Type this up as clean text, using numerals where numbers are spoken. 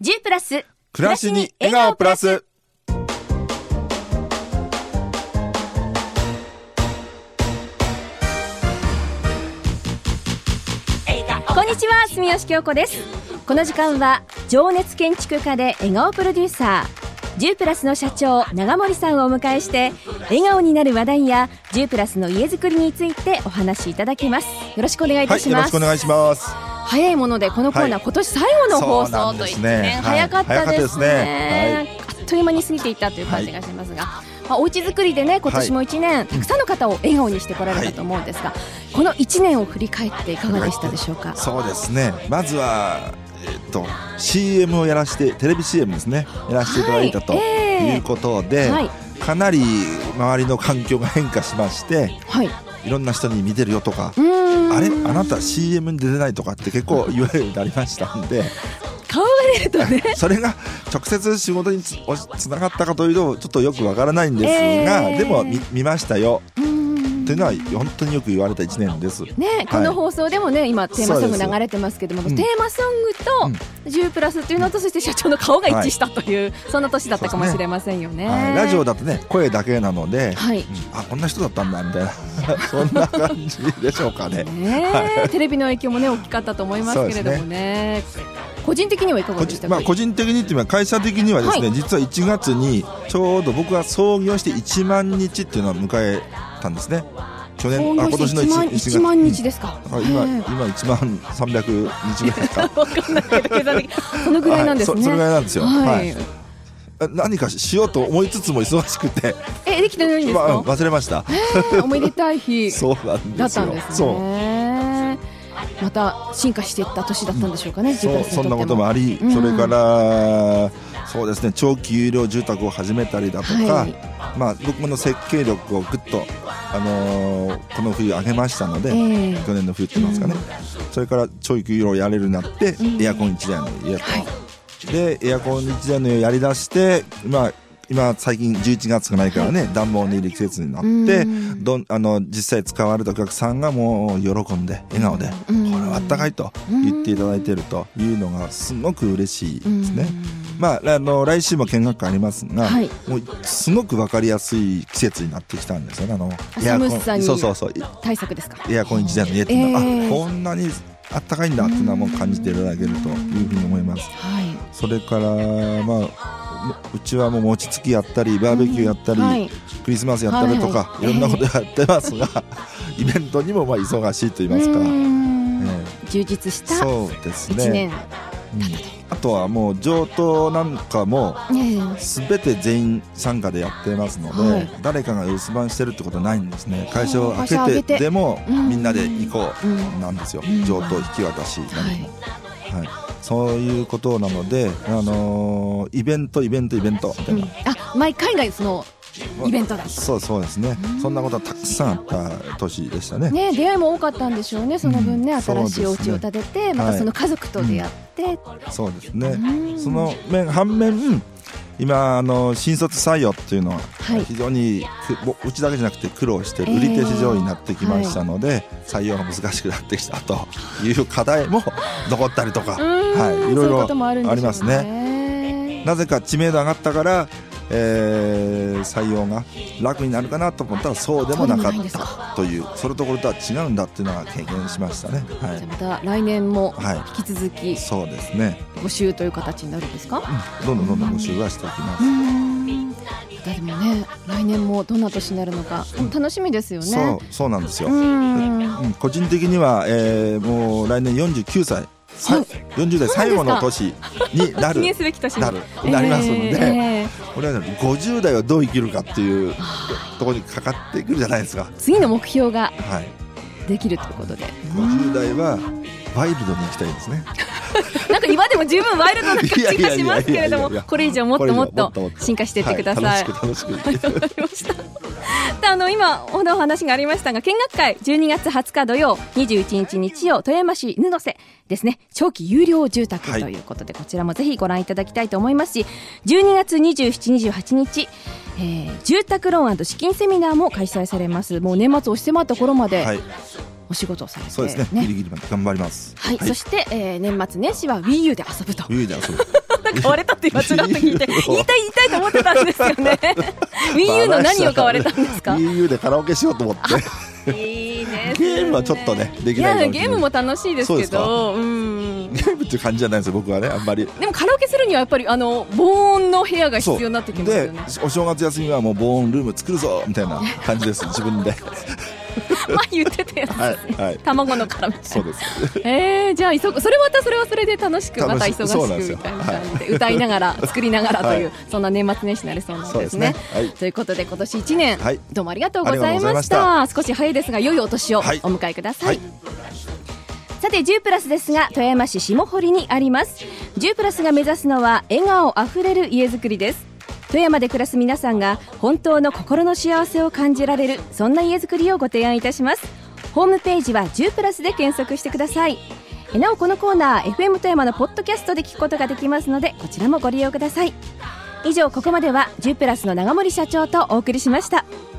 10プラス暮らしに笑顔プラス。 こんにちは、住吉京子です。この時間は情熱建築家で笑顔プロデューサー10プラスの社長長森さんをお迎えして、笑顔になる話題や10プラスの家づくりについてお話しいただきます。よろしくお願いいたします。 よろしくお願いします。 早いものでこのコーナー、今年最後の放送といってね、早かったですね。あっという間に過ぎていったという感じがしますが、お家づくりでね、今年も1年、たくさんの方を笑顔にしてこられたと思うんですが、この1年を振り返っていかがでしたでしょうか。 そうですね、まずは、CM をやらせて、テレビ CM ですね、やらせていただいたということで、かなり周りの環境が変化しまして、いろんな人に見てるよとか、あれあなた CM に出てないとかって結構言われるようになりましたんで、 顔が出るとね、 それが直接仕事につながったかというとちょっとよくわからないんですが、でも 見ましたよっていうのは本当によく言われた1年ですね。 この放送でもね、今テーマソング流れてますけども、テーマソングと10プラスっていうのと、そして社長の顔が一致したという、そんな年だったかもしれませんよね。 ラジオだとね、声だけなので、こんな人だったんだみたいなそんな感じでしょうかね。 テレビの影響もね大きかったと思いますけれどもね。個人的にはいかがでしたか。 個人的にっていうのは、会社的にはですね、実は1月にちょうど僕が創業して1万日っていうのを迎えたんですね。今年の1月 1万日ですか。 今1万300日ぐらいですか分かんないけど計算的にそのぐらいなんですね。 それぐらいなんですよ。何かしようと思いつつも忙しくてできてないんですか。 忘れました。 おめでたい日そうなんですよ。 だったんですね。また進化していった年だったんでしょうかね。 そんなこともあり、それからそうですね、長期有料住宅を始めたりだとか、僕の設計力をぐっと、この冬上げましたので、去年の冬って言いますかね、それから長期有料をやれるようになって、エアコン1台の家と、でエアコン1台の家をやりだして、今最近11月がないからね、暖房の入り季節になって、実際使われたお客さんがもう喜んで笑顔で、これはあったかいと言っていただいているというのがすごく嬉しいですね。来週も見学会ありますが、もうすごく分かりやすい季節になってきたんですよね。 寒さに対策ですか。 エアコン1台の家っていうのは、こんなにあったかいんだっていうのはもう感じていただけるというふうに思います。それからうちはもう餅つきやったり、バーベキューやったり、クリスマスやったりとか、いろんなことやってますが、イベントにも忙しいと言いますか、 充実した1年だったと。 あとはもう上等なんかも全て全員参加でやってますので、誰かが留守番してるってことはないんですね。会社を開けてでもみんなで行こうなんですよ。上等引き渡しなんでも、そういうことなので、イベントみたいな、 毎回がそのイベントだった。 そうですね、そんなことはたくさんあった年でしたね。 出会いも多かったんでしょうね。その分ね、新しいお家を建てて、またその家族と出会って、 そうですね。その反面、今新卒採用っていうのは非常にうちだけじゃなくて苦労して売り手市場になってきましたので、採用が難しくなってきたという課題も残ったりとか、いろいろありますね。なぜか知名度上がったから採用が楽になるかなと思ったら、そうでもなかったという、それとこれとは違うんだっていうのは経験しましたね。 じゃあまた来年も引き続き、 そうですね、 募集という形になるんですか。 どんどん募集はしていきます。 でもね、来年もどんな年になるのか楽しみですよね。 そうなんですよ。個人的には、もう来年49歳、40代最後の年になる記念すべき年になりますので、これは50代はどう生きるかっていうところにかかってくるじゃないですか。 次の目標ができるということで、 50代はワイルドに行きたいですね。 なんか今でも十分ワイルドな感じがしますけれども、これ以上もっと進化していってください。 楽しくわかりました。今お話がありましたが、見学会12月20日土曜、21日日曜、富山市布瀬ですね、長期有料住宅ということで、こちらもぜひご覧いただきたいと思いますし、12月27、28日、住宅ローン&資金セミナーも開催されます。もう年末押し迫った頃まで、お仕事をされて、 そうですね、ギリギリまで頑張ります。 そして、年末年始は Wii U で遊ぶと。 Wii U で遊ぶな買われたって今ちらっと聞いて言いたいと思ってたんですよねWii U の何を買われたんですか？ Wii U でカラオケしようと思っていいですね。 ゲームはちょっとねできないかもしれない。 ゲームも楽しいですけど、 ゲームっていう感じじゃないんですよ僕はね、あんまり。 でもカラオケするにはやっぱり防音の部屋が必要になってきますよね。 でお正月休みはもう防音ルーム作るぞみたいな感じです自分で言ってたやつですね、はいはい、卵の殻みたいな。 そうですじゃあそれはそれで楽しくまた忙しくみたいな感じで歌いながら作りながらという、そんな年末年始になりそうなんですね。ということで今年1年、どうもありがとうございました。少し早いですが良いお年をお迎えください。さて10プラスですが富山市下堀にあります。10プラスが目指すのは笑顔あふれる家づくりです。富山で暮らす皆さんが本当の心の幸せを感じられる、そんな家づくりをご提案いたします。ホームページは10プラスで検索してください。なおこのコーナー FM 富山のポッドキャストで聞くことができますのでこちらもご利用ください。以上ここまでは10プラスの長森社長とお送りしました。